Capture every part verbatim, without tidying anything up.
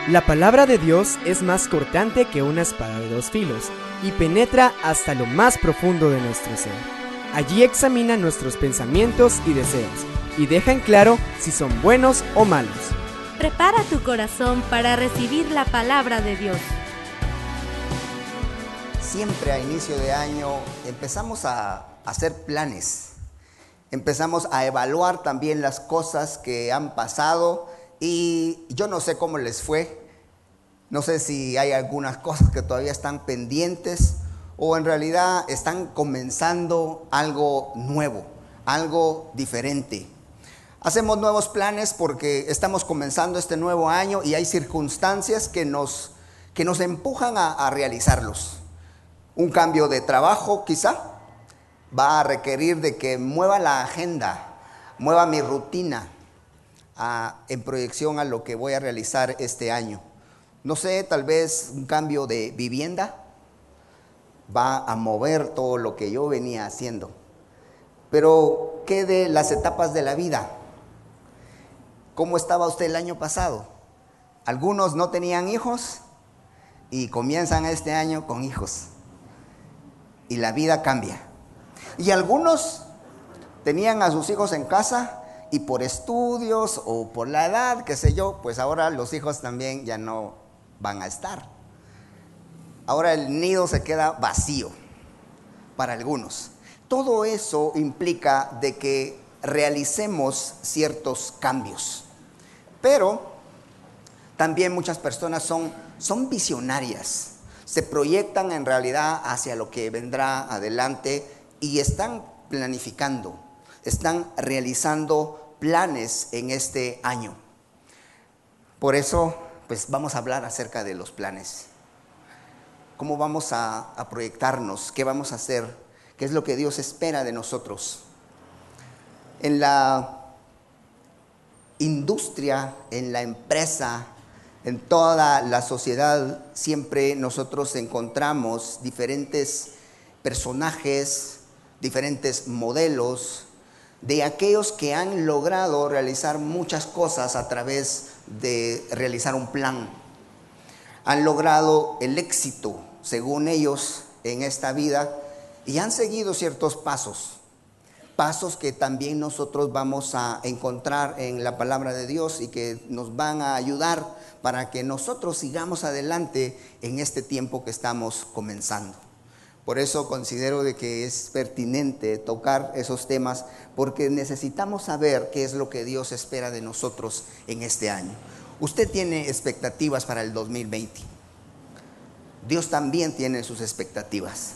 La palabra de Dios es más cortante que una espada de dos filos y penetra hasta lo más profundo de nuestro ser. Allí examina nuestros pensamientos y deseos y deja en claro si son buenos o malos. Prepara tu corazón para recibir la palabra de Dios. Siempre a inicio de año empezamos a hacer planes. Empezamos a evaluar también las cosas que han pasado y yo no sé cómo les fue. No sé si hay algunas cosas que todavía están pendientes o en realidad están comenzando algo nuevo, algo diferente. Hacemos nuevos planes porque estamos comenzando este nuevo año y hay circunstancias que nos, que nos empujan a, a realizarlos. Un cambio de trabajo quizá va a requerir de que mueva la agenda, mueva mi rutina a, en proyección a lo que voy a realizar este año. No sé, tal vez un cambio de vivienda va a mover todo lo que yo venía haciendo. Pero, ¿qué de las etapas de la vida? ¿Cómo estaba usted el año pasado? Algunos no tenían hijos y comienzan este año con hijos. Y la vida cambia. Y algunos tenían a sus hijos en casa y por estudios o por la edad, qué sé yo, pues ahora los hijos también ya no van a estar. Ahora el nido se queda vacío para algunos. Todo eso implica de que realicemos ciertos cambios. Pero también muchas personas son, son visionarias. Se proyectan en realidad hacia lo que vendrá adelante y están planificando, están realizando planes en este año. Por eso, pues vamos a hablar acerca de los planes. ¿Cómo vamos a, a proyectarnos? ¿Qué vamos a hacer? ¿Qué es lo que Dios espera de nosotros? En la industria, en la empresa, en toda la sociedad, siempre nosotros encontramos diferentes personajes, diferentes modelos de aquellos que han logrado realizar muchas cosas a través de realizar un plan. Han logrado el éxito, según ellos, en esta vida y han seguido ciertos pasos. Pasos que también nosotros vamos a encontrar en la palabra de Dios y que nos van a ayudar para que nosotros sigamos adelante en este tiempo que estamos comenzando. Por eso considero de que es pertinente tocar esos temas porque necesitamos saber qué es lo que Dios espera de nosotros en este año. Usted tiene expectativas para el dos mil veinte. Dios también tiene sus expectativas.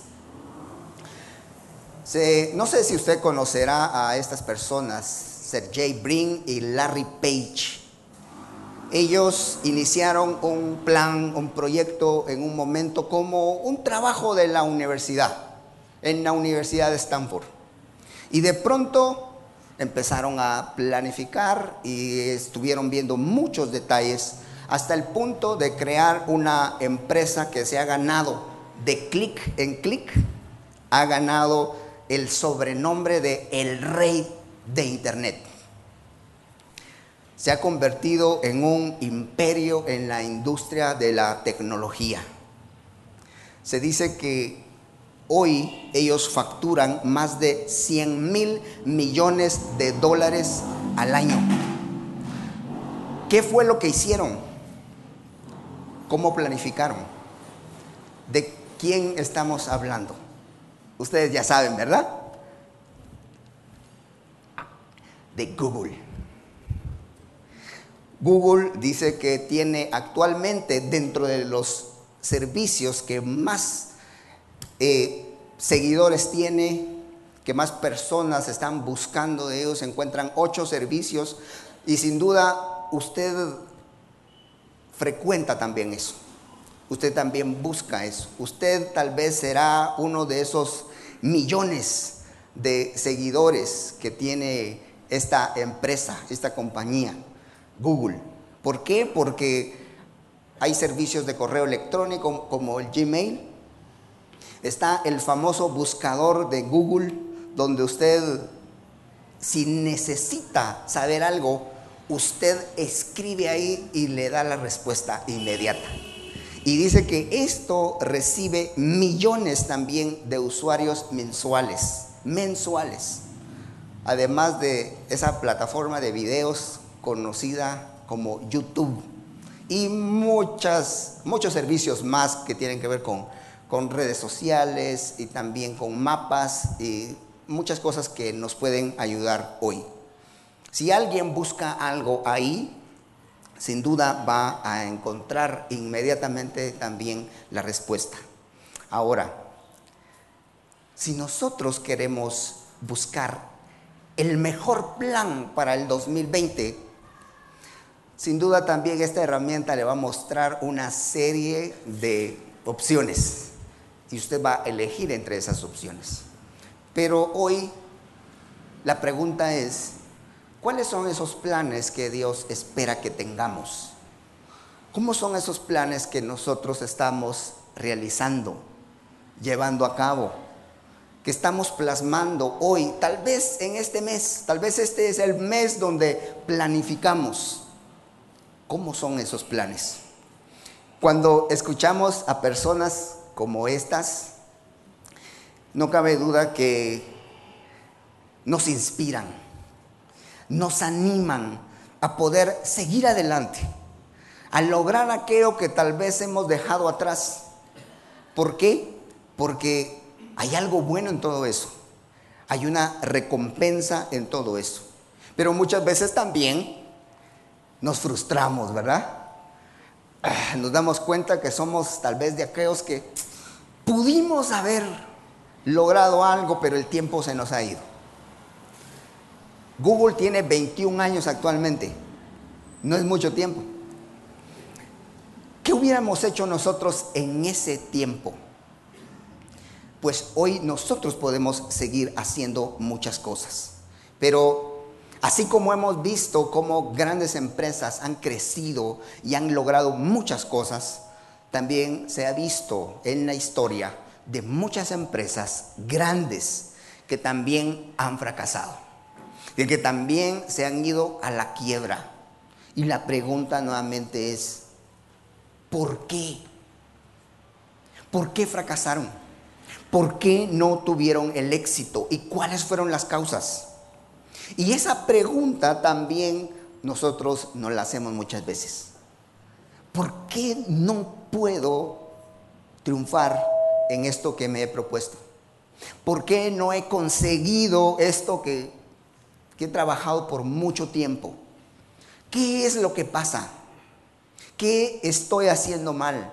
Se, no sé si usted conocerá a estas personas, Sergey Brin y Larry Page. Ellos iniciaron un plan, un proyecto en un momento como un trabajo de la universidad, en la Universidad de Stanford. Y de pronto empezaron a planificar y estuvieron viendo muchos detalles hasta el punto de crear una empresa que se ha ganado de clic en clic, ha ganado el sobrenombre de el rey de Internet. Se ha convertido en un imperio en la industria de la tecnología. Se dice que hoy ellos facturan más de cien mil millones de dólares al año. ¿Qué fue lo que hicieron? ¿Cómo planificaron? ¿De quién estamos hablando? Ustedes ya saben, ¿verdad? De Google. Google dice que tiene actualmente dentro de los servicios que más eh, seguidores tiene, que más personas están buscando de ellos, se encuentran ocho servicios y sin duda usted frecuenta también eso. Usted también busca eso. Usted tal vez será uno de esos millones de seguidores que tiene esta empresa, esta compañía, Google. ¿Por qué? Porque hay servicios de correo electrónico como el Gmail. Está el famoso buscador de Google, donde usted, si necesita saber algo, usted escribe ahí y le da la respuesta inmediata. Y dice que esto recibe millones también de usuarios mensuales, mensuales. Además de esa plataforma de videos conocida como YouTube. Y muchas, muchos servicios más que tienen que ver con, con redes sociales y también con mapas y muchas cosas que nos pueden ayudar hoy. Si alguien busca algo ahí, sin duda va a encontrar inmediatamente también la respuesta. Ahora, si nosotros queremos buscar el mejor plan para el dos mil veinte, sin duda también esta herramienta le va a mostrar una serie de opciones y usted va a elegir entre esas opciones. Pero hoy la pregunta es, ¿cuáles son esos planes que Dios espera que tengamos? ¿Cómo son esos planes que nosotros estamos realizando, llevando a cabo, que estamos plasmando hoy? Tal vez en este mes, tal vez este es el mes donde planificamos. ¿Cómo son esos planes? Cuando escuchamos a personas como estas, no cabe duda que nos inspiran, nos animan a poder seguir adelante, a lograr aquello que tal vez hemos dejado atrás. ¿Por qué? Porque hay algo bueno en todo eso, hay una recompensa en todo eso. Pero muchas veces también nos frustramos, ¿verdad? Nos damos cuenta que somos tal vez de aquellos que pudimos haber logrado algo, pero el tiempo se nos ha ido. Google tiene veintiún años actualmente, no es mucho tiempo. ¿Qué hubiéramos hecho nosotros en ese tiempo? Pues hoy nosotros podemos seguir haciendo muchas cosas, pero así como hemos visto cómo grandes empresas han crecido y han logrado muchas cosas, también se ha visto en la historia de muchas empresas grandes que también han fracasado y que también se han ido a la quiebra. Y la pregunta nuevamente es, ¿por qué? ¿Por qué fracasaron? ¿Por qué no tuvieron el éxito? ¿Y cuáles fueron las causas? Y esa pregunta también nosotros nos la hacemos muchas veces. ¿Por qué no puedo triunfar en esto que me he propuesto? ¿Por qué no he conseguido esto que, que he trabajado por mucho tiempo? ¿Qué es lo que pasa? ¿Qué estoy haciendo mal?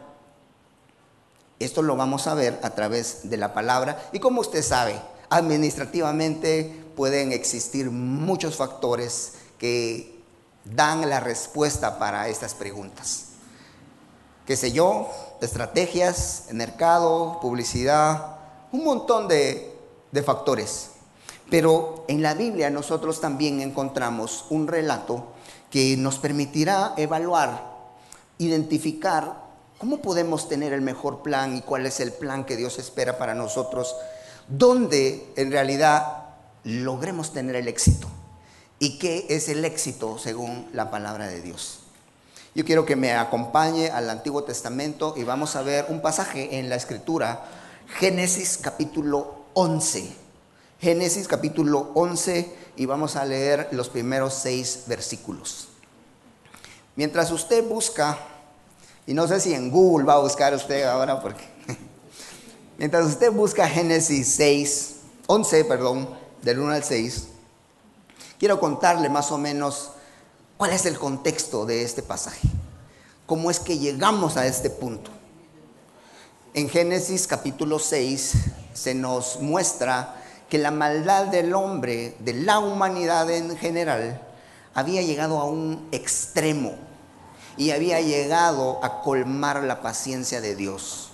Esto lo vamos a ver a través de la palabra. Y como usted sabe, administrativamente pueden existir muchos factores que dan la respuesta para estas preguntas. Qué sé yo, estrategias, mercado, publicidad, un montón de, de factores. Pero en la Biblia nosotros también encontramos un relato que nos permitirá evaluar, identificar cómo podemos tener el mejor plan y cuál es el plan que Dios espera para nosotros, donde en realidad logremos tener el éxito. ¿Y qué es el éxito según la palabra de Dios? Yo quiero que me acompañe al Antiguo Testamento y vamos a ver un pasaje en la Escritura, Génesis capítulo once. Génesis capítulo once, y vamos a leer los primeros seis versículos. Mientras usted busca, y no sé si en Google va a buscar usted ahora, porque mientras usted busca Génesis seis, once, perdón, del uno al seis, quiero contarle más o menos cuál es el contexto de este pasaje, cómo es que llegamos a este punto. En Génesis capítulo seis se nos muestra que la maldad del hombre, de la humanidad en general, había llegado a un extremo y había llegado a colmar la paciencia de Dios.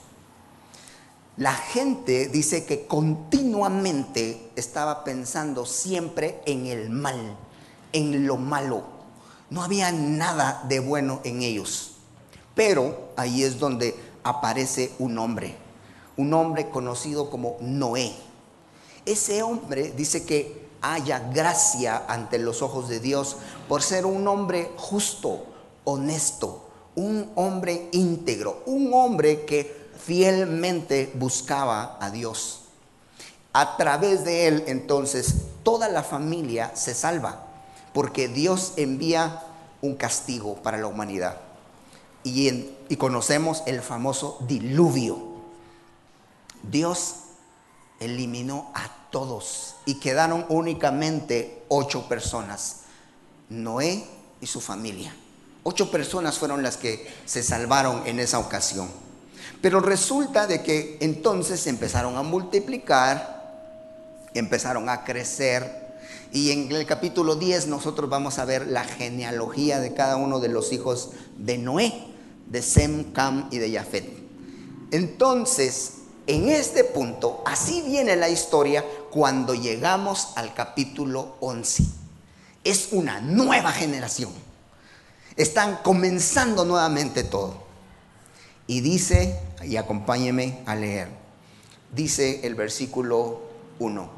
La gente dice que continuamente estaba pensando siempre en el mal, en lo malo. No había nada de bueno en ellos. Pero ahí es donde aparece un hombre, un hombre conocido como Noé. Ese hombre dice que haya gracia ante los ojos de Dios por ser un hombre justo, honesto, un hombre íntegro, un hombre que fielmente buscaba a Dios. A través de él, entonces, toda la familia se salva, porque Dios envía un castigo para la humanidad. Y, en, y conocemos el famoso diluvio. Dios eliminó a todos y quedaron únicamente ocho personas: Noé y su familia. Ocho personas fueron las que se salvaron en esa ocasión. Pero resulta de que entonces empezaron a multiplicar, empezaron a crecer. Y en el capítulo diez nosotros vamos a ver la genealogía de cada uno de los hijos de Noé, de Sem, Cam y de Jafet. Entonces, en este punto, así viene la historia cuando llegamos al capítulo once. Es una nueva generación. Están comenzando nuevamente todo. Y dice, y acompáñeme a leer, dice el versículo uno.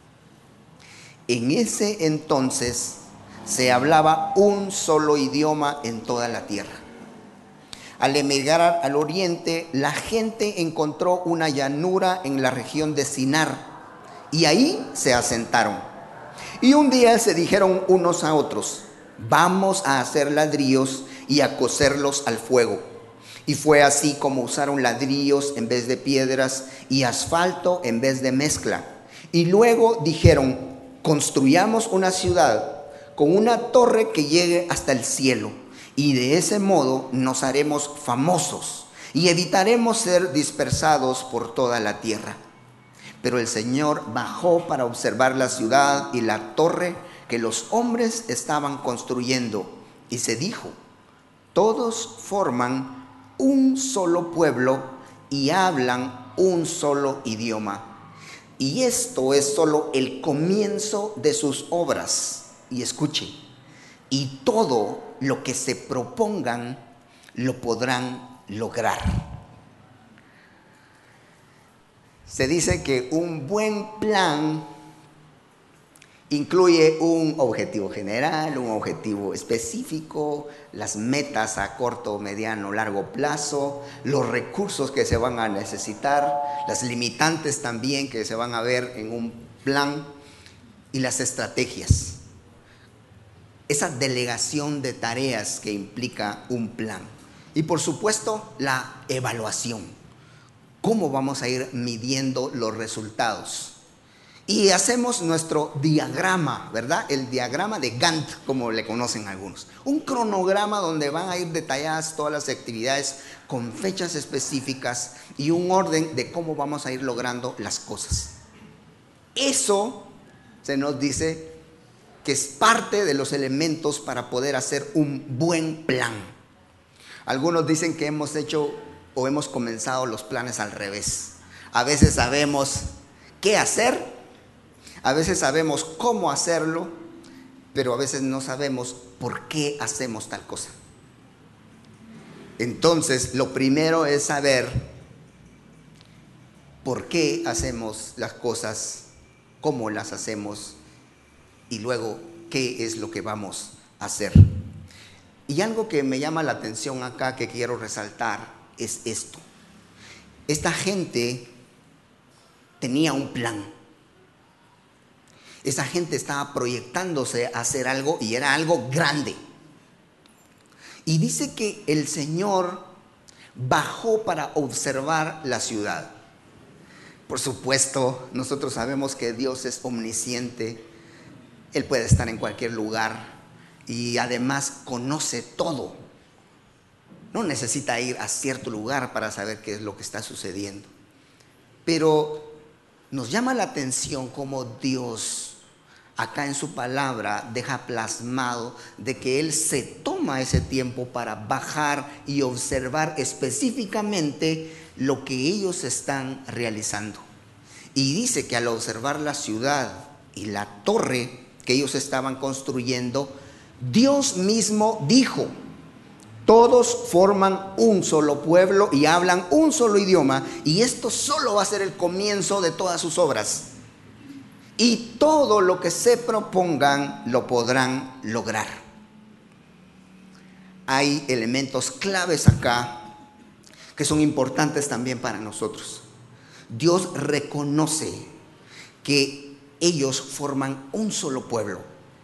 En ese entonces se hablaba un solo idioma en toda la tierra. Al emigrar al oriente, la gente encontró una llanura en la región de Sinar y ahí se asentaron. Y un día se dijeron unos a otros: vamos a hacer ladrillos y a cocerlos al fuego. Y fue así como usaron ladrillos en vez de piedras y asfalto en vez de mezcla. Y luego dijeron: construyamos una ciudad con una torre que llegue hasta el cielo, y de ese modo nos haremos famosos y evitaremos ser dispersados por toda la tierra. Pero el Señor bajó para observar la ciudad y la torre que los hombres estaban construyendo, y se dijo: todos forman un solo pueblo y hablan un solo idioma. Y esto es solo el comienzo de sus obras. Y escuche, y todo lo que se propongan lo podrán lograr. Se dice que un buen plan incluye un objetivo general, un objetivo específico, las metas a corto, mediano, largo plazo, los recursos que se van a necesitar, las limitantes también que se van a ver en un plan, y las estrategias. Esa delegación de tareas que implica un plan. Y por supuesto, la evaluación. ¿Cómo vamos a ir midiendo los resultados? Y hacemos nuestro diagrama, ¿verdad? El diagrama de Gantt, como le conocen algunos. Un cronograma donde van a ir detalladas todas las actividades con fechas específicas y un orden de cómo vamos a ir logrando las cosas. Eso se nos dice que es parte de los elementos para poder hacer un buen plan. Algunos dicen que hemos hecho o hemos comenzado los planes al revés. A veces sabemos qué hacer, a veces sabemos cómo hacerlo, pero a veces no sabemos por qué hacemos tal cosa. Entonces, lo primero es saber por qué hacemos las cosas, cómo las hacemos, y luego qué es lo que vamos a hacer. Y algo que me llama la atención acá, que quiero resaltar, es esto. Esta gente tenía un plan. Esa gente estaba proyectándose a hacer algo, y era algo grande. Y dice que el Señor bajó para observar la ciudad. Por supuesto, nosotros sabemos que Dios es omnisciente. Él puede estar en cualquier lugar y además conoce todo. No necesita ir a cierto lugar para saber qué es lo que está sucediendo. Pero nos llama la atención cómo Dios acá en su palabra deja plasmado de que Él se toma ese tiempo para bajar y observar específicamente lo que ellos están realizando. Y dice que al observar la ciudad y la torre que ellos estaban construyendo, Dios mismo dijo: todos forman un solo pueblo y hablan un solo idioma, y esto solo va a ser el comienzo de todas sus obras. y todo lo que se propongan lo podrán lograr. Hay elementos claves acá que son importantes también para nosotros. Dios reconoce que ellos forman un solo pueblo.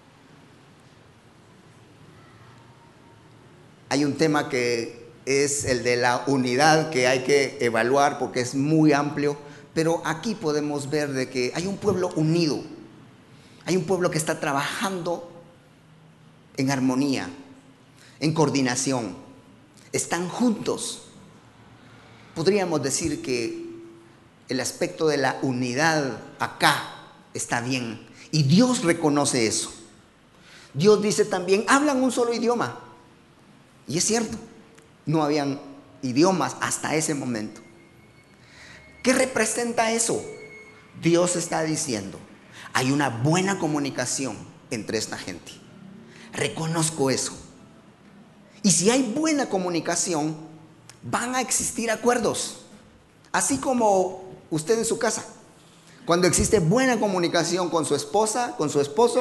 Hay un tema que es el de la unidad que hay que evaluar porque es muy amplio, pero aquí podemos ver de que hay un pueblo unido, hay un pueblo que está trabajando en armonía, en coordinación, están juntos. Podríamos decir que el aspecto de la unidad acá está bien y Dios reconoce eso. Dios dice también, hablan un solo idioma. Y es cierto, no habían idiomas hasta ese momento. ¿Qué representa eso? Dios está diciendo, hay una buena comunicación entre esta gente. Reconozco eso. Y si hay buena comunicación, van a existir acuerdos. Así como usted en su casa. Cuando existe buena comunicación con su esposa, con su esposo,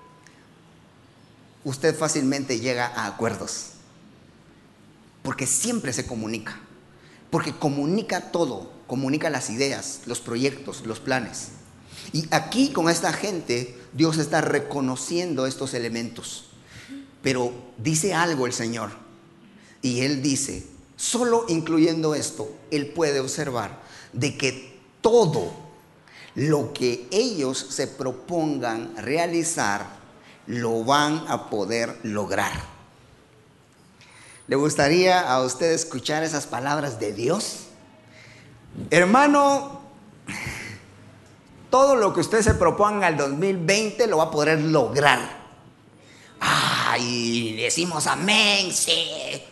usted fácilmente llega a acuerdos. Porque siempre se comunica. Porque comunica todo. Comunica las ideas, los proyectos, los planes. Y aquí con esta gente, Dios está reconociendo estos elementos. Pero dice algo el Señor. Y Él dice, solo incluyendo esto, Él puede observar de que todo lo que ellos se propongan realizar, lo van a poder lograr. ¿Le gustaría a usted escuchar esas palabras de Dios? Hermano, todo lo que usted se proponga al dos mil veinte lo va a poder lograr. Ay, decimos amén, sí.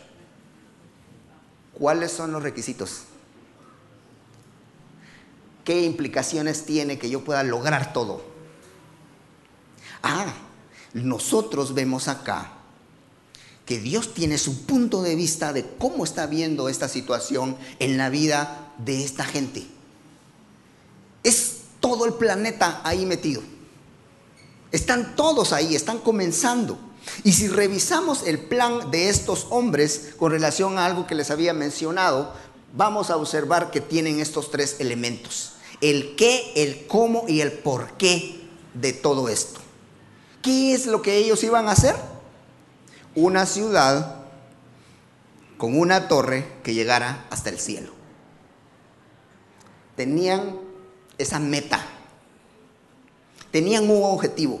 ¿Cuáles son los requisitos? ¿Qué implicaciones tiene que yo pueda lograr todo? Ah, nosotros vemos acá que Dios tiene su punto de vista de cómo está viendo esta situación en la vida de esta gente. Es todo el planeta ahí metido. Están todos ahí, están comenzando. Y si revisamos el plan de estos hombres con relación a algo que les había mencionado, vamos a observar que tienen estos tres elementos: el qué, el cómo y el por qué de todo esto. ¿Qué es lo que ellos iban a hacer? Una ciudad con una torre que llegara hasta el cielo. Tenían esa meta. Tenían un objetivo.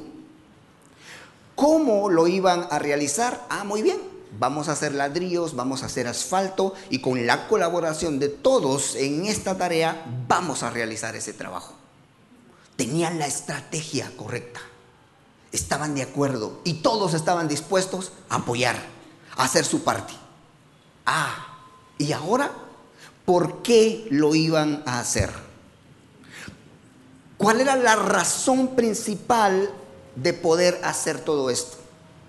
¿Cómo lo iban a realizar? Ah, muy bien. Vamos a hacer ladrillos, vamos a hacer asfalto y con la colaboración de todos en esta tarea vamos a realizar ese trabajo. Tenían la estrategia correcta. Estaban de acuerdo y todos estaban dispuestos a apoyar, a hacer su parte. Ah, ¿y ahora por qué lo iban a hacer? ¿Cuál era la razón principal de poder hacer todo esto?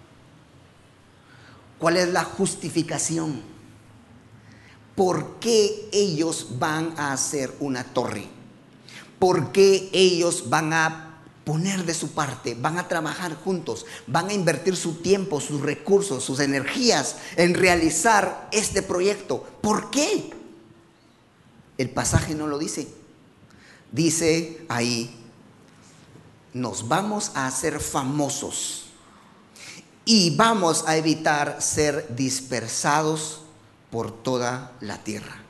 ¿Cuál es la justificación? ¿Por qué ellos van a hacer una torre? ¿Por qué ellos van a poner de su parte, van a trabajar juntos, van a invertir su tiempo, sus recursos, sus energías en realizar este proyecto? ¿Por qué? El pasaje no lo dice. Dice ahí, nos vamos a hacer famosos y vamos a evitar ser dispersados por toda la tierra.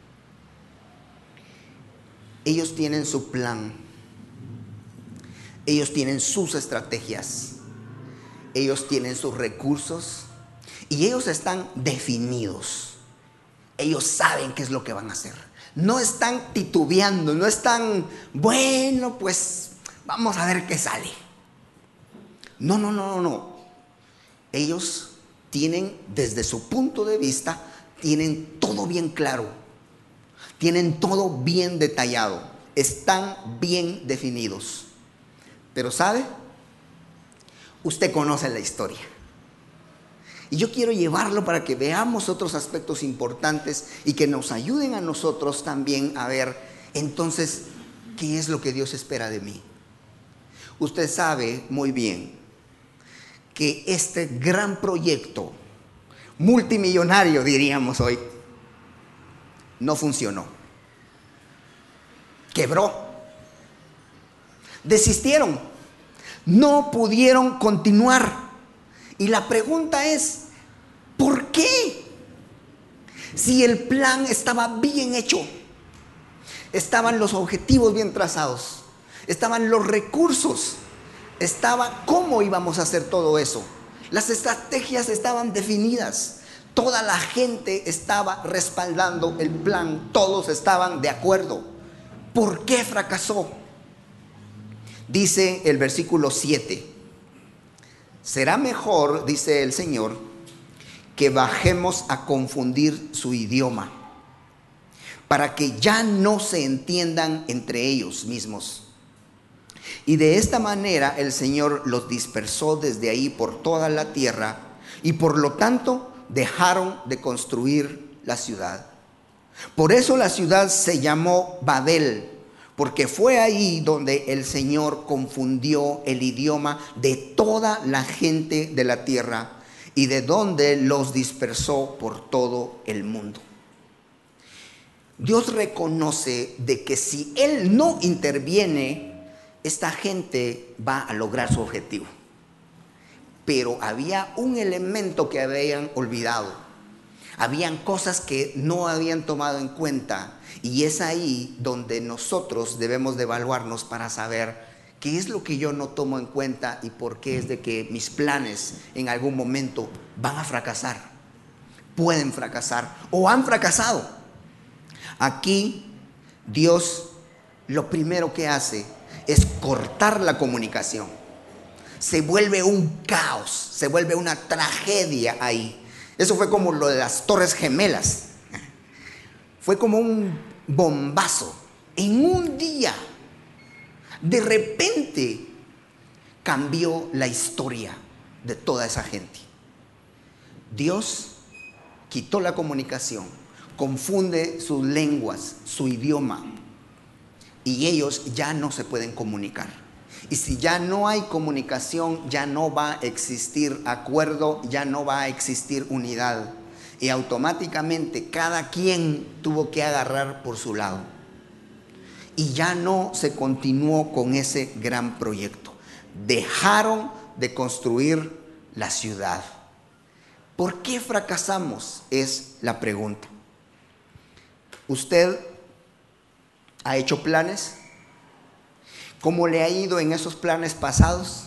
Ellos tienen su plan. Ellos tienen sus estrategias, ellos tienen sus recursos y ellos están definidos. Ellos saben qué es lo que van a hacer. No están titubeando, no están, bueno, pues vamos a ver qué sale. No, no, no, no, no. Ellos tienen, desde su punto de vista, tienen todo bien claro. Tienen todo bien detallado. Están bien definidos. Pero ¿sabe? Usted conoce la historia. Y yo quiero llevarlo para que veamos otros aspectos importantes y que nos ayuden a nosotros también a ver, entonces, ¿qué es lo que Dios espera de mí? Usted sabe muy bien que este gran proyecto, multimillonario diríamos hoy, no funcionó. Quebró. Desistieron. No pudieron continuar. Y la pregunta es, ¿por qué? Si el plan estaba bien hecho, estaban los objetivos bien trazados, estaban los recursos, estaba cómo íbamos a hacer todo eso. Las estrategias estaban definidas, toda la gente estaba respaldando el plan, todos estaban de acuerdo. ¿Por qué fracasó? Dice el versículo siete, será mejor, dice el Señor, que bajemos a confundir su idioma, para que ya no se entiendan entre ellos mismos. Y de esta manera el Señor los dispersó desde ahí por toda la tierra, y por lo tanto dejaron de construir la ciudad. Por eso la ciudad se llamó Babel, porque fue ahí donde el Señor confundió el idioma de toda la gente de la tierra, y de donde los dispersó por todo el mundo. Dios reconoce de que si Él no interviene, esta gente va a lograr su objetivo. Pero había un elemento que habían olvidado. Habían cosas que no habían tomado en cuenta. Y es ahí donde nosotros debemos de evaluarnos para saber qué es lo que yo no tomo en cuenta y por qué es de que mis planes en algún momento van a fracasar. Pueden fracasar o han fracasado. Aquí Dios lo primero que hace es cortar la comunicación. Se vuelve un caos, se vuelve una tragedia ahí. Eso fue como lo de las Torres Gemelas. Fue como un bombazo. En un día, de repente, cambió la historia de toda esa gente. Dios quitó la comunicación, confunde sus lenguas, su idioma, y ellos ya no se pueden comunicar. Y si ya no hay comunicación, ya no va a existir acuerdo, ya no va a existir unidad. Y automáticamente cada quien tuvo que agarrar por su lado. Y ya no se continuó con ese gran proyecto. Dejaron de construir la ciudad. ¿Por qué fracasamos? Es la pregunta. ¿Usted ha hecho planes? ¿Cómo le ha ido en esos planes pasados?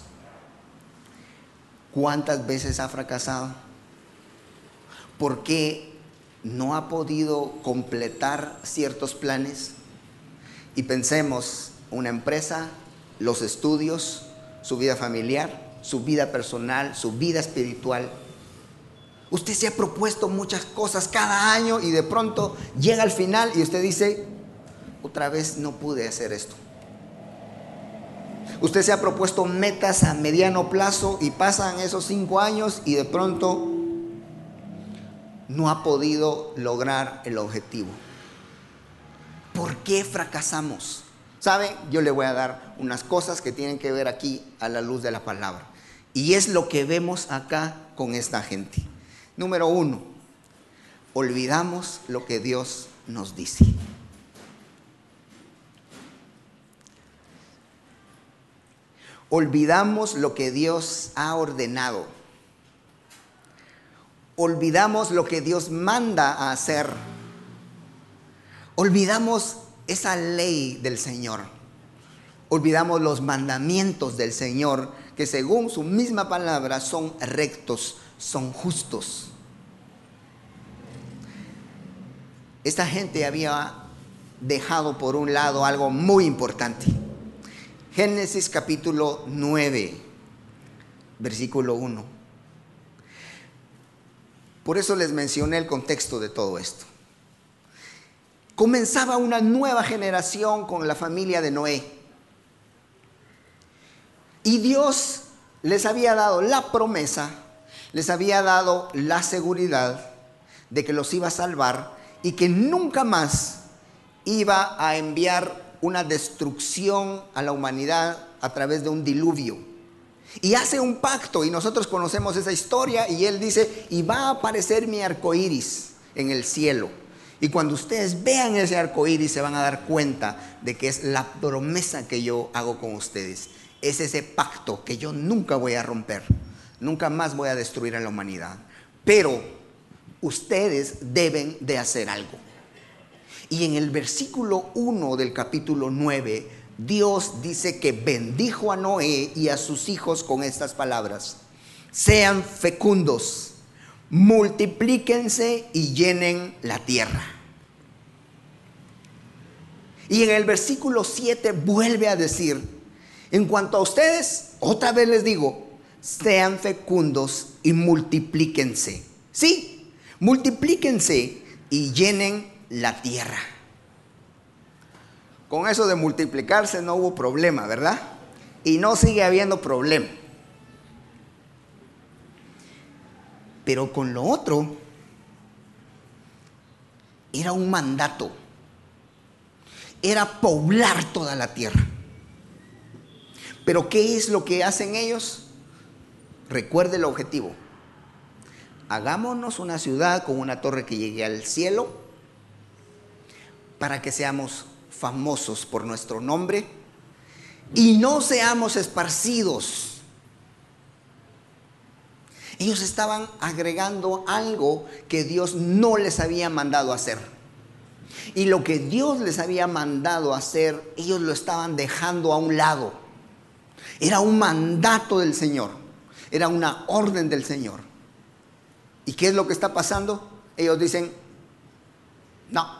¿Cuántas veces ha fracasado? ¿Por qué no ha podido completar ciertos planes? Y pensemos, una empresa, los estudios, su vida familiar, su vida personal, su vida espiritual. Usted se ha propuesto muchas cosas cada año y de pronto llega al final y usted dice, otra vez no pude hacer esto. Usted se ha propuesto metas a mediano plazo y pasan esos cinco años y de pronto no ha podido lograr el objetivo. ¿Por qué fracasamos? ¿Sabe? Yo le voy a dar unas cosas que tienen que ver aquí a la luz de la palabra. Y es lo que vemos acá con esta gente. Número uno, olvidamos lo que Dios nos dice. Olvidamos lo que Dios ha ordenado. Olvidamos lo que Dios manda a hacer. Olvidamos esa ley del Señor. Olvidamos los mandamientos del Señor, que según su misma palabra son rectos, son justos. Esta gente había dejado por un lado algo muy importante. Génesis capítulo nueve, versículo uno. Por eso les mencioné el contexto de todo esto. Comenzaba una nueva generación con la familia de Noé. Y Dios les había dado la promesa, les había dado la seguridad de que los iba a salvar y que nunca más iba a enviar una destrucción a la humanidad a través de un diluvio. Y hace un pacto, y nosotros conocemos esa historia, y él dice, y va a aparecer mi arco iris en el cielo. Y cuando ustedes vean ese arco iris, se van a dar cuenta de que es la promesa que yo hago con ustedes. Es ese pacto que yo nunca voy a romper, nunca más voy a destruir a la humanidad. Pero ustedes deben de hacer algo. Y en el versículo uno del capítulo nueve, Dios dice que bendijo a Noé y a sus hijos con estas palabras: sean fecundos, multiplíquense y llenen la tierra. Y en el versículo siete vuelve a decir: en cuanto a ustedes, otra vez les digo, sean fecundos y multiplíquense. Sí, multiplíquense y llenen la tierra. Con eso de multiplicarse no hubo problema, ¿verdad? Y no sigue habiendo problema. Pero con lo otro, era un mandato. Era poblar toda la tierra. Pero ¿qué es lo que hacen ellos? Recuerde el objetivo. Hagámonos una ciudad con una torre que llegue al cielo, para que seamos famosos por nuestro nombre y no seamos esparcidos. Ellos estaban agregando algo que Dios no les había mandado hacer. Y lo que Dios les había mandado hacer, ellos lo estaban dejando a un lado. Era un mandato del Señor, era una orden del Señor. ¿Y qué es lo que está pasando? Ellos dicen, no.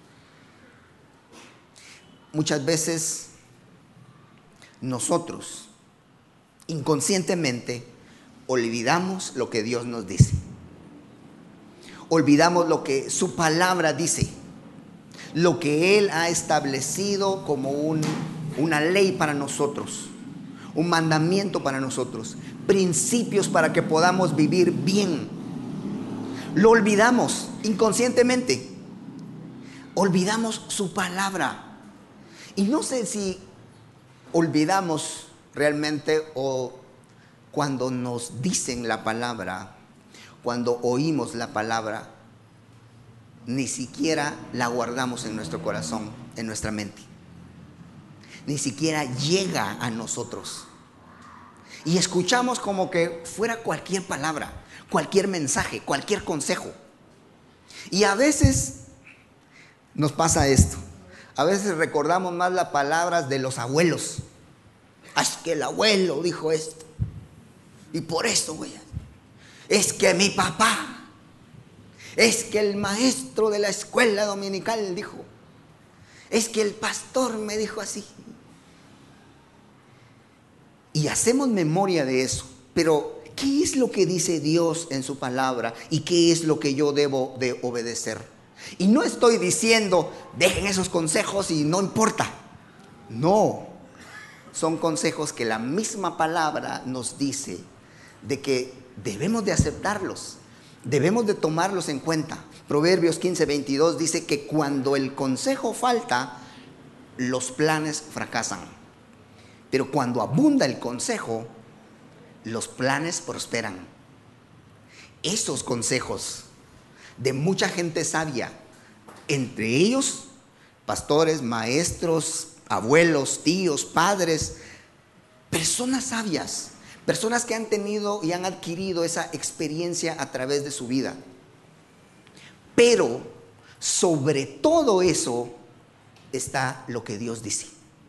Muchas veces nosotros inconscientemente olvidamos lo que Dios nos dice. Olvidamos lo que su palabra dice, lo que Él ha establecido como un, una ley para nosotros, un mandamiento para nosotros, principios para que podamos vivir bien. Lo olvidamos inconscientemente. Olvidamos su palabra. Y no sé si olvidamos realmente o cuando nos dicen la palabra, cuando oímos la palabra, ni siquiera la guardamos en nuestro corazón, en nuestra mente. Ni siquiera llega a nosotros. Y escuchamos como que fuera cualquier palabra, cualquier mensaje, cualquier consejo. Y a veces nos pasa esto. A veces recordamos más las palabras de los abuelos. Es que el abuelo dijo esto. Y por eso, güey. Es que mi papá. Es que el maestro de la escuela dominical dijo. Es que el pastor me dijo así. Y hacemos memoria de eso. Pero, ¿qué es lo que dice Dios en su palabra? ¿Y qué es lo que yo debo de obedecer? Y no estoy diciendo, dejen esos consejos y no importa. No, son consejos que la misma palabra nos dice de que debemos de aceptarlos, debemos de tomarlos en cuenta. Proverbios quince veintidós dice que cuando el consejo falta, los planes fracasan. Pero cuando abunda el consejo, los planes prosperan. Esos consejos de mucha gente sabia, entre ellos pastores, maestros, abuelos, tíos, padres, personas sabias, personas que han tenido y han adquirido esa experiencia a través de su vida. Pero sobre todo eso está lo que Dios dice.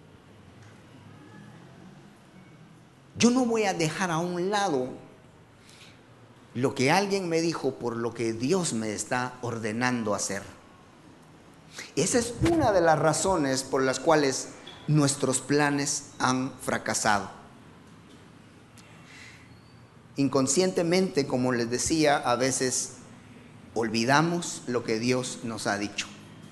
Yo no voy a dejar a un lado lo que alguien me dijo por lo que Dios me está ordenando hacer. Esa es una de las razones por las cuales nuestros planes han fracasado. Inconscientemente, como les decía, a veces olvidamos lo que Dios nos ha dicho.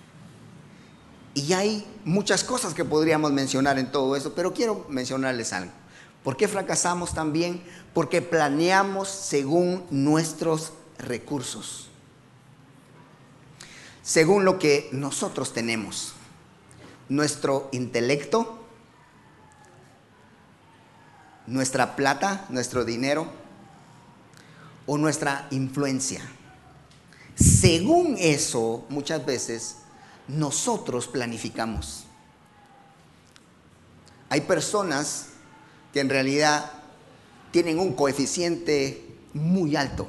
Y hay muchas cosas que podríamos mencionar en todo eso, pero quiero mencionarles algo. ¿Por qué fracasamos también? Porque planeamos según nuestros recursos, según lo que nosotros tenemos, nuestro intelecto, nuestra plata, nuestro dinero o nuestra influencia. Según eso, muchas veces nosotros planificamos. Hay personas que en realidad tienen un coeficiente muy alto.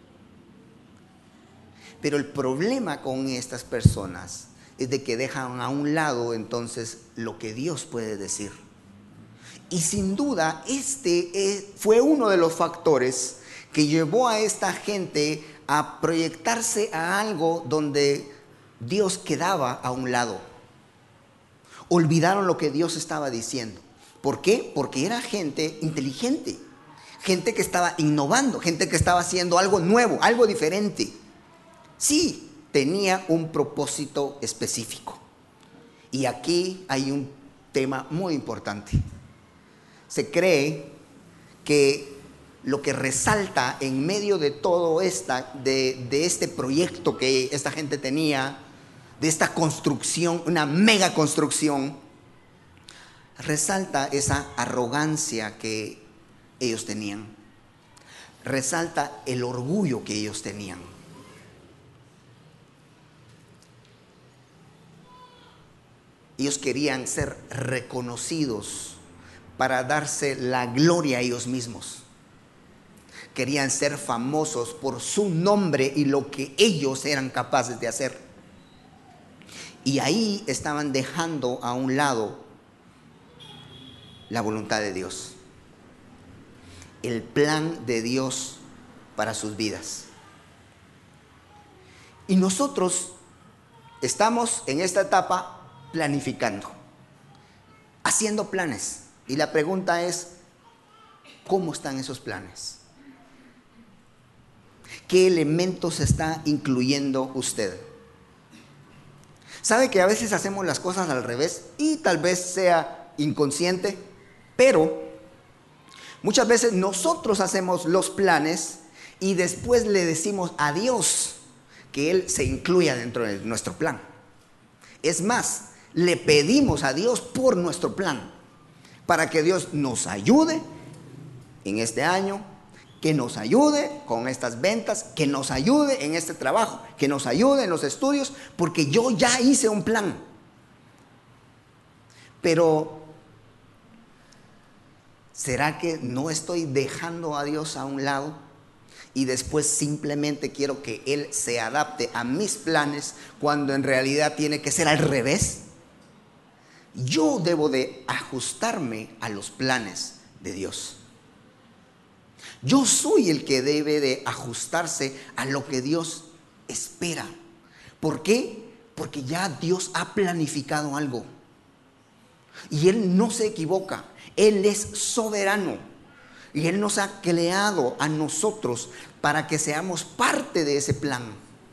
Pero el problema con estas personas es de que dejan a un lado entonces lo que Dios puede decir. Y sin duda este fue uno de los factores que llevó a esta gente a proyectarse a algo donde Dios quedaba a un lado. Olvidaron lo que Dios estaba diciendo. ¿Por qué? Porque era gente inteligente, gente que estaba innovando, gente que estaba haciendo algo nuevo, algo diferente. Sí, tenía un propósito específico. Y aquí hay un tema muy importante. Se cree que lo que resalta en medio de todo esta, de, de este proyecto que esta gente tenía, de esta construcción, una mega construcción, resalta esa arrogancia que ellos tenían. Resalta el orgullo que ellos tenían. Ellos querían ser reconocidos para darse la gloria a ellos mismos. Querían ser famosos por su nombre y lo que ellos eran capaces de hacer. Y ahí estaban dejando a un lado la voluntad de Dios, el plan de Dios para sus vidas. Y nosotros estamos en esta etapa planificando, haciendo planes. Y la pregunta es, ¿cómo están esos planes? ¿Qué elementos está incluyendo usted? ¿Sabe que a veces hacemos las cosas al revés y tal vez sea inconsciente? Pero muchas veces nosotros hacemos los planes y después le decimos a Dios que Él se incluya dentro de nuestro plan. Es más, le pedimos a Dios por nuestro plan, para que Dios nos ayude en este año, que nos ayude con estas ventas, que nos ayude en este trabajo, que nos ayude en los estudios, porque yo ya hice un plan. Pero ¿será que no estoy dejando a Dios a un lado y después simplemente quiero que Él se adapte a mis planes cuando en realidad tiene que ser al revés? Yo debo de ajustarme a los planes de Dios. Yo soy el que debe de ajustarse a lo que Dios espera. ¿Por qué? Porque ya Dios ha planificado algo. Y Él no se equivoca. Él es soberano. Y Él nos ha creado a nosotros para que seamos parte de ese plan.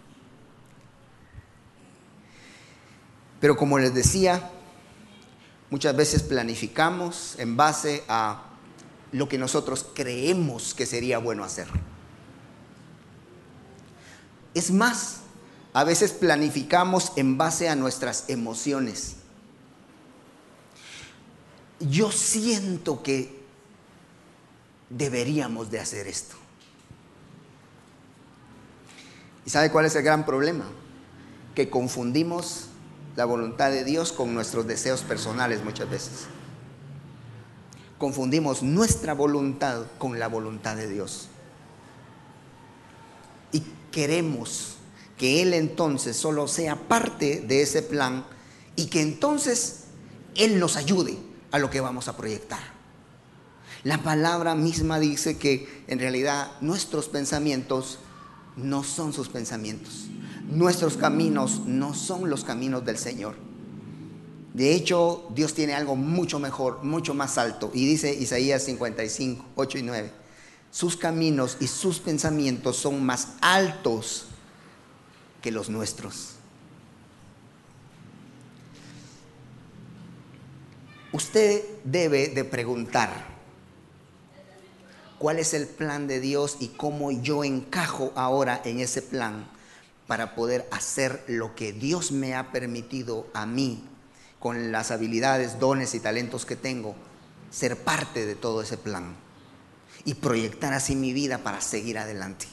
Pero como les decía, muchas veces planificamos en base a lo que nosotros creemos que sería bueno hacer. Es más, a veces planificamos en base a nuestras emociones. Yo siento que deberíamos de hacer esto. ¿Y sabe cuál es el gran problema? Que confundimos la voluntad de Dios con nuestros deseos personales muchas veces. Confundimos nuestra voluntad con la voluntad de Dios. Y queremos que Él entonces solo sea parte de ese plan y que entonces Él nos ayude a lo que vamos a proyectar. La palabra misma dice que en realidad nuestros pensamientos no son sus pensamientos. Nuestros caminos no son los caminos del Señor. De hecho, Dios tiene algo mucho mejor, mucho más alto. Y dice Isaías cincuenta y cinco, ocho y nueve. Sus caminos y sus pensamientos son más altos que los nuestros. Usted debe de preguntar, ¿cuál es el plan de Dios y cómo yo encajo ahora en ese plan para poder hacer lo que Dios me ha permitido a mí, con las habilidades, dones y talentos que tengo, ser parte de todo ese plan y proyectar así mi vida para seguir adelante.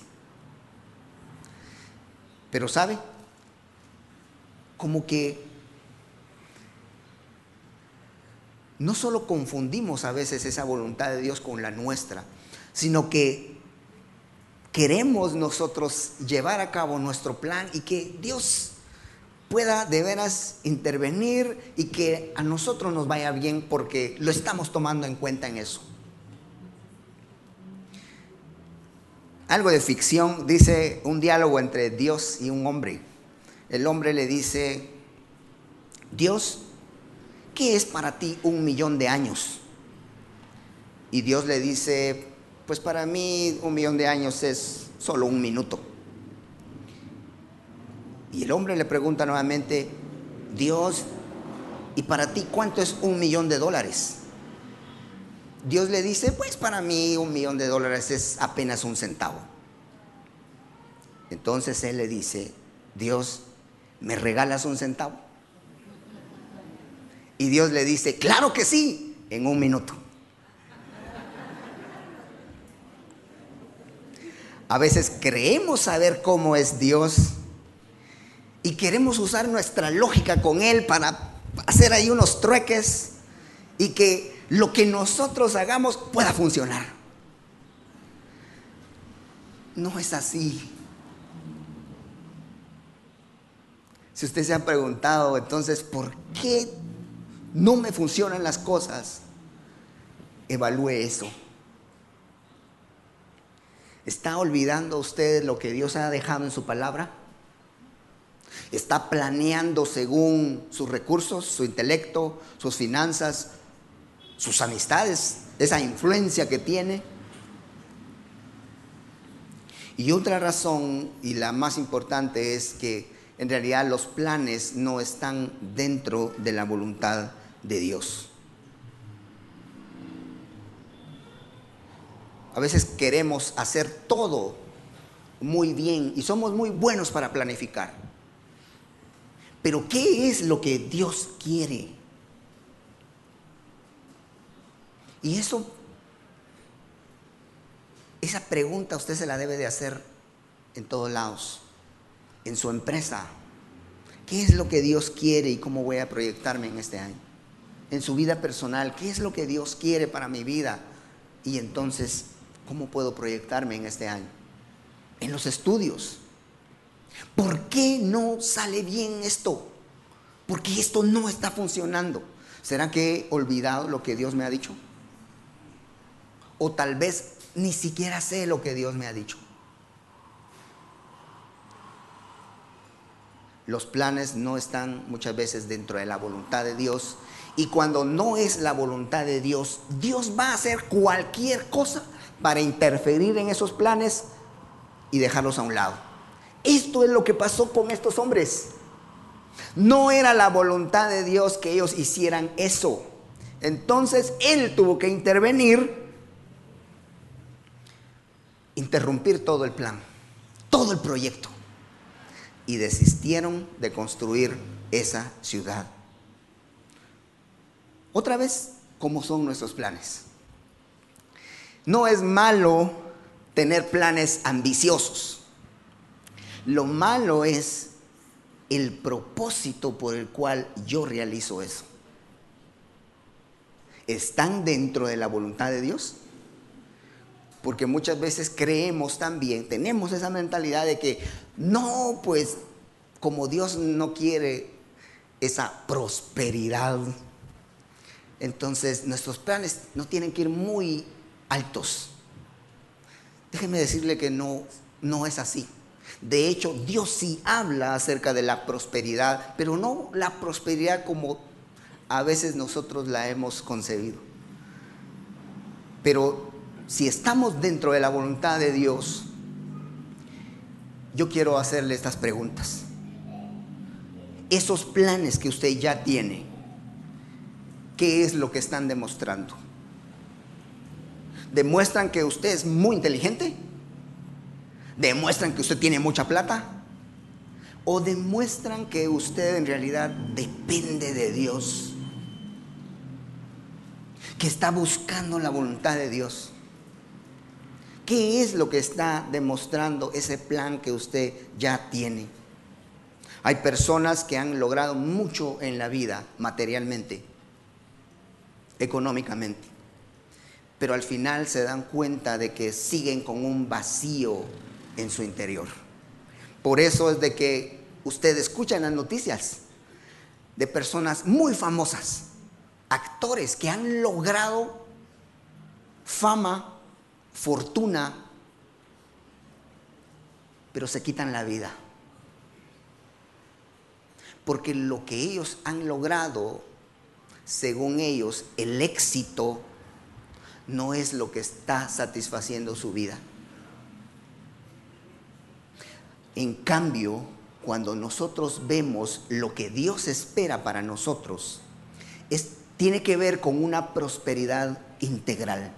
Pero ¿sabe? Como que no solo confundimos a veces esa voluntad de Dios con la nuestra, sino que queremos nosotros llevar a cabo nuestro plan y que Dios pueda de veras intervenir y que a nosotros nos vaya bien porque lo estamos tomando en cuenta en eso. Algo de ficción, dice un diálogo entre Dios y un hombre. El hombre le dice: Dios, ¿qué es para ti un millón de años? Y Dios le dice: pues para mí un millón de años es solo un minuto. Y el hombre le pregunta nuevamente: Dios, ¿y para ti cuánto es un millón de dólares? Dios le dice: pues para mí un millón de dólares es apenas un centavo. Entonces él le dice: Dios, ¿me regalas un centavo? Y Dios le dice: claro que sí, en un minuto. A veces creemos saber cómo es Dios y queremos usar nuestra lógica con Él para hacer ahí unos trueques y que lo que nosotros hagamos pueda funcionar. No es así. Si usted se ha preguntado entonces ¿por qué no me funcionan las cosas? Evalúe eso. ¿Está olvidando usted lo que Dios ha dejado en su palabra? ¿Está planeando según sus recursos, su intelecto, sus finanzas, sus amistades, esa influencia que tiene? Y otra razón, y la más importante, es que en realidad los planes no están dentro de la voluntad de Dios. A veces queremos hacer todo muy bien y somos muy buenos para planificar. Pero ¿qué es lo que Dios quiere? Y eso, esa pregunta usted se la debe de hacer en todos lados, en su empresa. ¿Qué es lo que Dios quiere y cómo voy a proyectarme en este año? En su vida personal, ¿qué es lo que Dios quiere para mi vida? Y entonces, ¿cómo puedo proyectarme en este año? En los estudios. ¿Por qué no sale bien esto? ¿Por qué esto no está funcionando? ¿Será que he olvidado lo que Dios me ha dicho? O tal vez ni siquiera sé lo que Dios me ha dicho. Los planes no están muchas veces dentro de la voluntad de Dios. Y cuando no es la voluntad de Dios, Dios va a hacer cualquier cosa para interferir en esos planes y dejarlos a un lado. Esto es lo que pasó con estos hombres. No era la voluntad de Dios que ellos hicieran eso. Entonces Él tuvo que intervenir, interrumpir todo el plan, todo el proyecto. Y desistieron de construir esa ciudad. Otra vez, ¿cómo son nuestros planes? No es malo tener planes ambiciosos. Lo malo es el propósito por el cual yo realizo eso. ¿Están dentro de la voluntad de Dios? Porque muchas veces creemos también, tenemos esa mentalidad de que no, pues como Dios no quiere esa prosperidad, entonces nuestros planes no tienen que ir muy altos. Déjeme decirle que no, no es así. De hecho, Dios sí habla acerca de la prosperidad, pero no la prosperidad como a veces nosotros la hemos concebido. Pero si estamos dentro de la voluntad de Dios, yo quiero hacerle estas preguntas. Esos planes que usted ya tiene, ¿qué es lo que están demostrando? ¿Demuestran que usted es muy inteligente? ¿Demuestran que usted tiene mucha plata? ¿O demuestran que usted en realidad depende de Dios? que está buscando la voluntad de Dios? ¿Qué es lo que está demostrando ese plan que usted ya tiene? Hay personas que han logrado mucho en la vida materialmente, económicamente, pero al final se dan cuenta de que siguen con un vacío en su interior. Por eso es de que usted escucha en las noticias de personas muy famosas, actores que han logrado fama, fortuna, pero se quitan la vida. Porque lo que ellos han logrado, según ellos, el éxito no es lo que está satisfaciendo su vida. En cambio, cuando nosotros vemos lo que Dios espera para nosotros, es, tiene que ver con una prosperidad integral.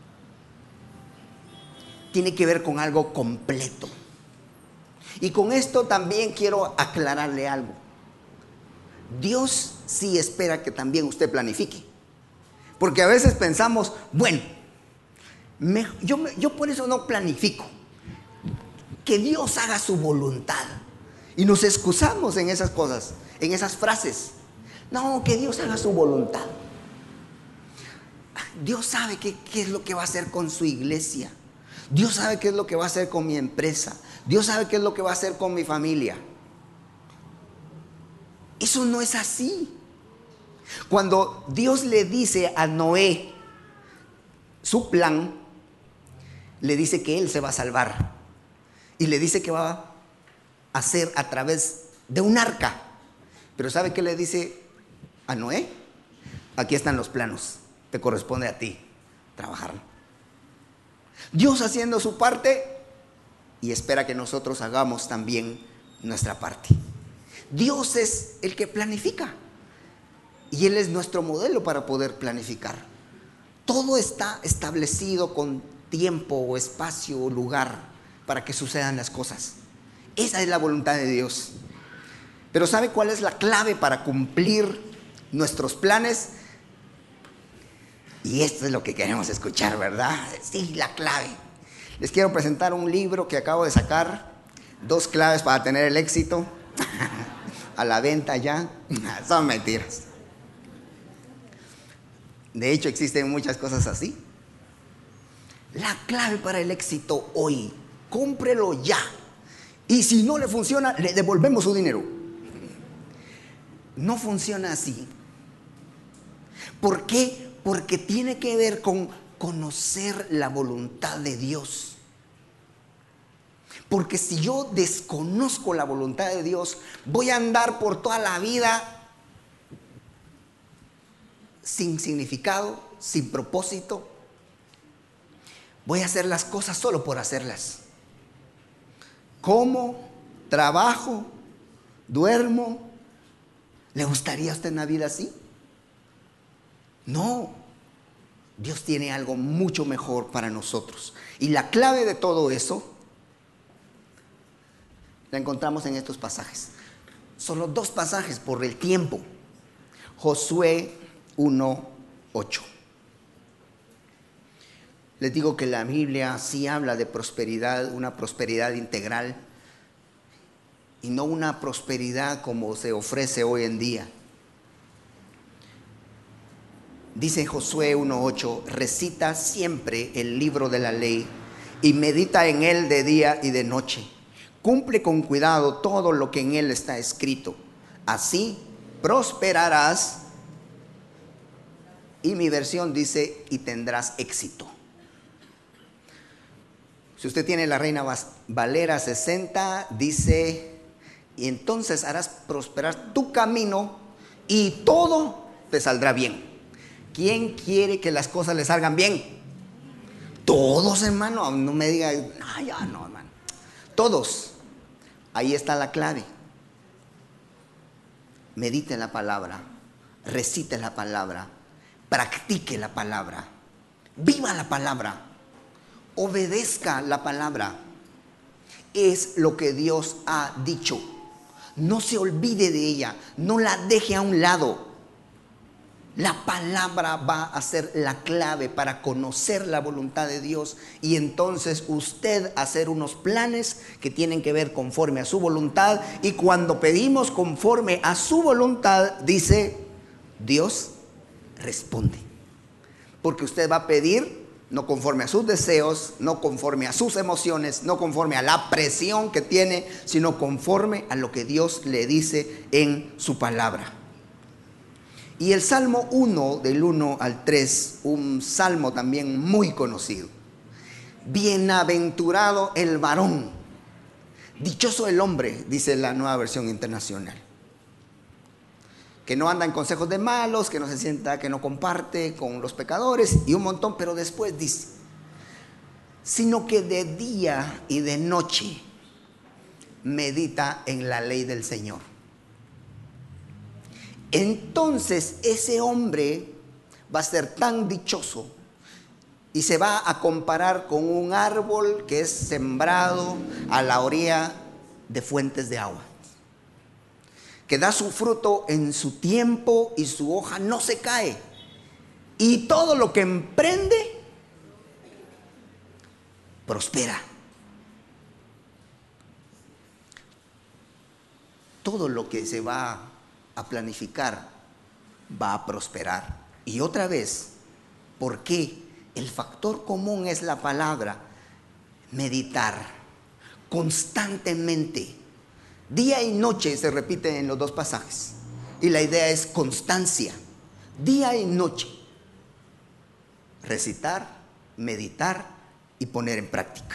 Tiene que ver con algo completo. Y con esto también quiero aclararle algo. Dios sí espera que también usted planifique. Porque a veces pensamos, bueno, me, yo, yo por eso no planifico. Que Dios haga su voluntad. Y nos excusamos en esas cosas, en esas frases. No, que Dios haga su voluntad. Dios sabe qué, qué es lo que va a hacer con su iglesia. Dios sabe qué es lo que va a hacer con mi empresa. Dios sabe qué es lo que va a hacer con mi familia. Eso no es así. Cuando Dios le dice a Noé su plan, le dice que él se va a salvar. Y le dice que va a hacer a través de un arca. Pero ¿sabe qué le dice a Noé? Aquí están los planos. Te corresponde a ti trabajar. Dios haciendo su parte y espera que nosotros hagamos también nuestra parte. Dios es el que planifica y Él es nuestro modelo para poder planificar. Todo está establecido con tiempo o espacio o lugar para que sucedan las cosas. Esa es la voluntad de Dios. Pero ¿sabe cuál es la clave para cumplir nuestros planes? Y esto es lo que queremos escuchar, ¿verdad? Sí, la clave. Les quiero presentar un libro que acabo de sacar. Dos claves para tener el éxito. A la venta ya. Son mentiras. De hecho, existen muchas cosas así. La clave para el éxito hoy. Cómprelo ya. Y si no le funciona, le devolvemos su dinero. No funciona así. ¿Por qué? Porque tiene que ver con conocer la voluntad de Dios. Porque si yo desconozco la voluntad de Dios, voy a andar por toda la vida sin significado, sin propósito. Voy a hacer las cosas solo por hacerlas. Como, trabajo, duermo. ¿Le gustaría a usted una vida así? No. Dios tiene algo mucho mejor para nosotros. Y la clave de todo eso la encontramos en estos pasajes. Solo dos pasajes por el tiempo. Josué uno ocho. Les digo que la Biblia sí habla de prosperidad, una prosperidad integral, y no una prosperidad como se ofrece hoy en día. Dice Josué uno ocho, recita siempre el libro de la ley y medita en él de día y de noche. Cumple con cuidado todo lo que en él está escrito. Así prosperarás. Y mi versión dice, y tendrás éxito. Si usted tiene la Reina Valera sesenta, dice, y entonces harás prosperar tu camino y todo te saldrá bien. ¿Quién quiere que las cosas le salgan bien? Todos, hermano. No me diga, no, ya no, hermano. Todos. Ahí está la clave. Medite la palabra, recite la palabra, practique la palabra, viva la palabra, obedezca la palabra. Es lo que Dios ha dicho. No se olvide de ella, no la deje a un lado. La palabra va a ser la clave para conocer la voluntad de Dios y entonces usted hacer unos planes que tienen que ver conforme a su voluntad. Y cuando pedimos conforme a su voluntad, dice, Dios responde. Porque usted va a pedir no conforme a sus deseos, no conforme a sus emociones, no conforme a la presión que tiene, sino conforme a lo que Dios le dice en su palabra. Y el Salmo uno, del uno al tres, un salmo también muy conocido. Bienaventurado el varón, dichoso el hombre, dice la Nueva Versión Internacional, que no anda en consejos de malos, que no se sienta, que no comparte con los pecadores y un montón, pero después dice, sino que de día y de noche medita en la ley del Señor. Entonces ese hombre va a ser tan dichoso y se va a comparar con un árbol que es sembrado a la orilla de fuentes de agua, que da su fruto en su tiempo y su hoja no se cae, y todo lo que emprende prospera. Todo lo que se va a planificar va a prosperar. Y otra vez, ¿por qué? El factor común es la palabra meditar constantemente. Día y noche se repite en los dos pasajes. Y la idea es constancia. Día y noche. Recitar, meditar y poner en práctica.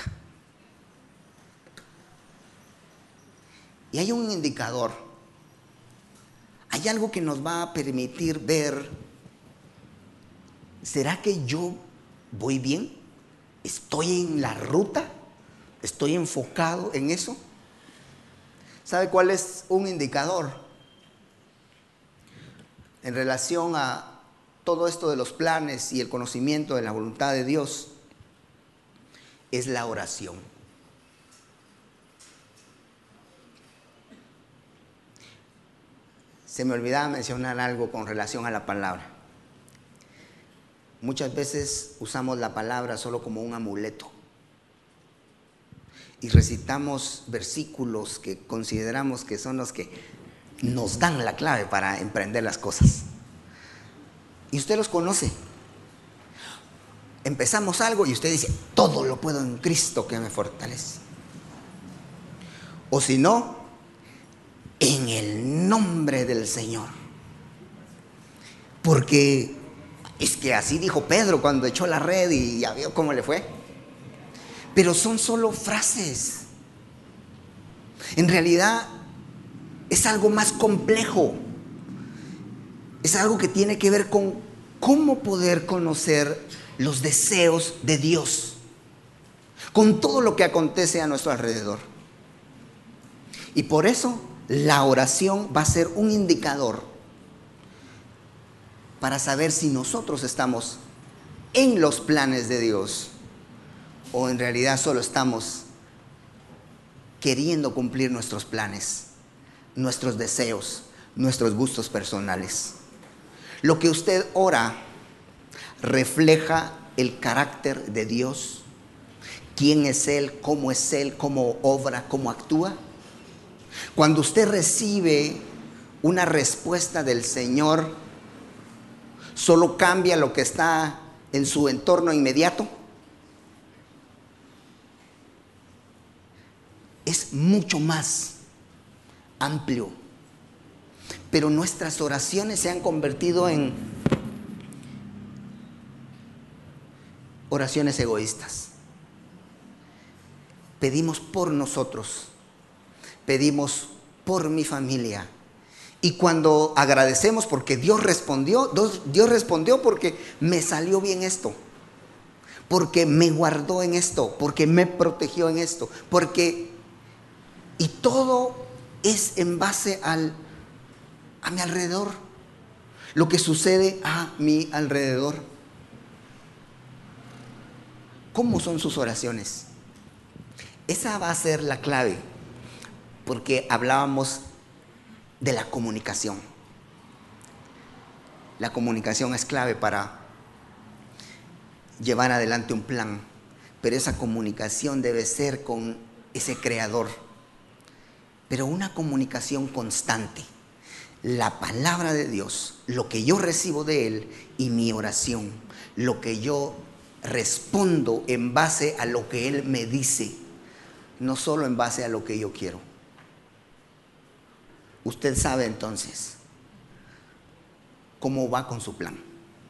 Y hay un indicador. Hay algo que nos va a permitir ver, ¿será que yo voy bien? ¿Estoy en la ruta? ¿Estoy enfocado en eso? ¿Sabe cuál es un indicador en relación a todo esto de los planes y el conocimiento de la voluntad de Dios? Es la oración. Se me olvidaba mencionar algo con relación a la palabra. Muchas veces usamos la palabra solo como un amuleto y recitamos versículos que consideramos que son los que nos dan la clave para emprender las cosas. Y usted los conoce. Empezamos algo y usted dice, todo lo puedo en Cristo que me fortalece. O si no, en el nombre del Señor. Porque es que así dijo Pedro cuando echó la red y ya vio cómo le fue. Pero son solo frases. En realidad es algo más complejo. Es algo que tiene que ver con cómo poder conocer los deseos de Dios con todo lo que acontece a nuestro alrededor. Y por eso la oración va a ser un indicador para saber si nosotros estamos en los planes de Dios o en realidad solo estamos queriendo cumplir nuestros planes, nuestros deseos, nuestros gustos personales. Lo que usted ora refleja el carácter de Dios, quién es Él, cómo es Él, cómo obra, cómo actúa. Cuando usted recibe una respuesta del Señor, ¿solo cambia lo que está en su entorno inmediato? Es mucho más amplio. Pero nuestras oraciones se han convertido en oraciones egoístas. Pedimos por nosotros. Pedimos por mi familia. Y cuando agradecemos porque Dios respondió, Dios respondió porque me salió bien esto, porque me guardó en esto, porque me protegió en esto, porque... Y todo es en base al, a mi alrededor, lo que sucede a mi alrededor. ¿Cómo son sus oraciones? Esa va a ser la clave. Porque hablábamos de la comunicación. La comunicación es clave para llevar adelante un plan, pero esa comunicación debe ser con ese creador, pero una comunicación constante. La palabra de Dios, lo que yo recibo de Él y mi oración, lo que yo respondo en base a lo que Él me dice, no solo en base a lo que yo quiero. Usted sabe entonces cómo va con su plan,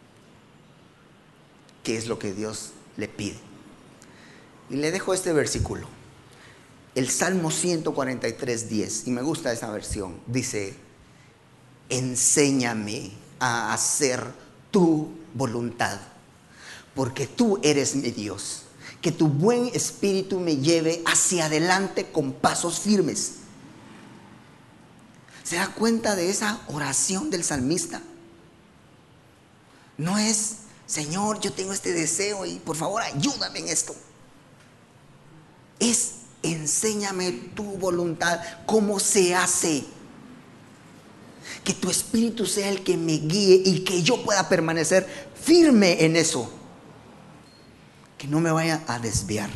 qué es lo que Dios le pide. Y le dejo este versículo, el Salmo ciento cuarenta y tres, diez, y me gusta esa versión. Dice: enséñame a hacer tu voluntad, porque tú eres mi Dios. Que tu buen espíritu me lleve hacia adelante con pasos firmes. ¿Se da cuenta de esa oración del salmista? No es: Señor, yo tengo este deseo y por favor ayúdame en esto. Es: enséñame tu voluntad, cómo se hace. Que tu espíritu sea el que me guíe y que yo pueda permanecer firme en eso. Que no me vaya a desviar.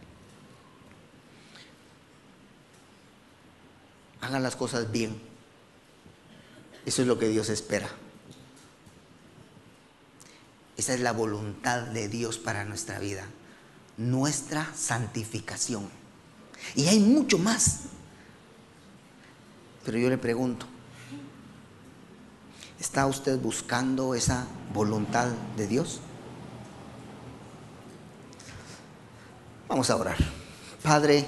Hagan las cosas bien. Eso es lo que Dios espera. Esa es la voluntad de Dios para nuestra vida. Nuestra santificación. Y hay mucho más. Pero yo le pregunto, ¿está usted buscando esa voluntad de Dios? Vamos a orar. Padre,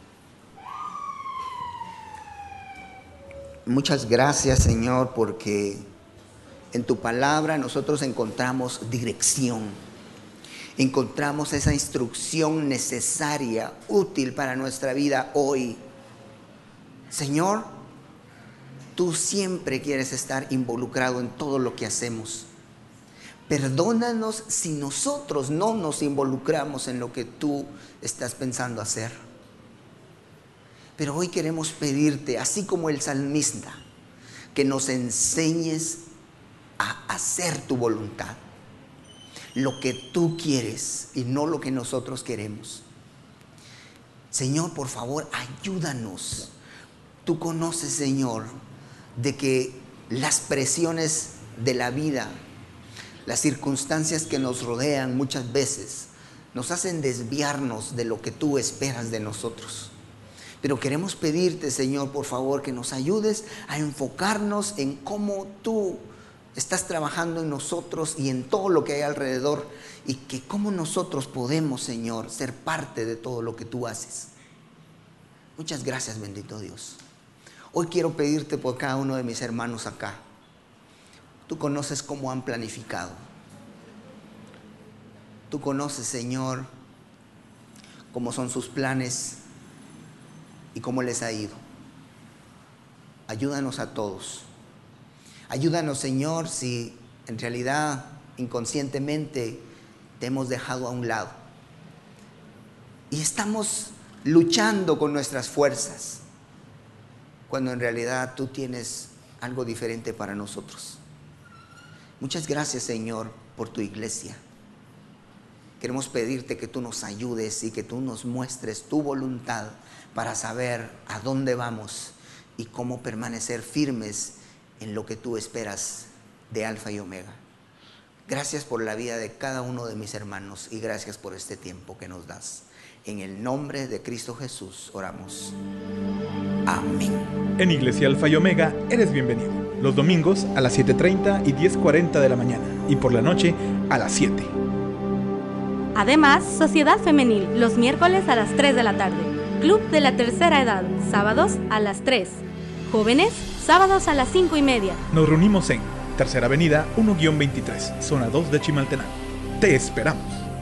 muchas gracias, Señor, porque en tu palabra nosotros encontramos dirección. Encontramos esa instrucción necesaria, útil para nuestra vida hoy. Señor, tú siempre quieres estar involucrado en todo lo que hacemos. Perdónanos si nosotros no nos involucramos en lo que tú estás pensando hacer. Pero hoy queremos pedirte, así como el salmista, que nos enseñes a hacer tu voluntad. Lo que tú quieres y no lo que nosotros queremos. Señor, por favor, ayúdanos. Tú conoces, Señor, de que las presiones de la vida, las circunstancias que nos rodean muchas veces nos hacen desviarnos de lo que tú esperas de nosotros. Pero queremos pedirte, Señor, por favor, que nos ayudes a enfocarnos en cómo tú estás trabajando en nosotros y en todo lo que hay alrededor, y que cómo nosotros podemos, Señor, ser parte de todo lo que tú haces. Muchas gracias, bendito Dios. Hoy quiero pedirte por cada uno de mis hermanos acá. Tú conoces cómo han planificado. Tú conoces, Señor, cómo son sus planes y cómo les ha ido. Ayúdanos a todos. Ayúdanos, Señor, si en realidad inconscientemente te hemos dejado a un lado y estamos luchando con nuestras fuerzas, cuando en realidad tú tienes algo diferente para nosotros. Muchas gracias, Señor, por tu iglesia. Queremos pedirte que tú nos ayudes y que tú nos muestres tu voluntad para saber a dónde vamos y cómo permanecer firmes en lo que tú esperas de Alfa y Omega. Gracias por la vida de cada uno de mis hermanos y gracias por este tiempo que nos das. En el nombre de Cristo Jesús oramos. Amén. En Iglesia Alfa y Omega eres bienvenido. Los domingos a las siete treinta y diez cuarenta de la mañana y por la noche a las siete. Además, Sociedad Femenil, los miércoles a las tres de la tarde. Club de la Tercera Edad, sábados a las tres. Jóvenes, sábados a las cinco y media. Nos reunimos en Tercera Avenida uno guión veintitrés, zona dos de Chimaltenango. Te esperamos.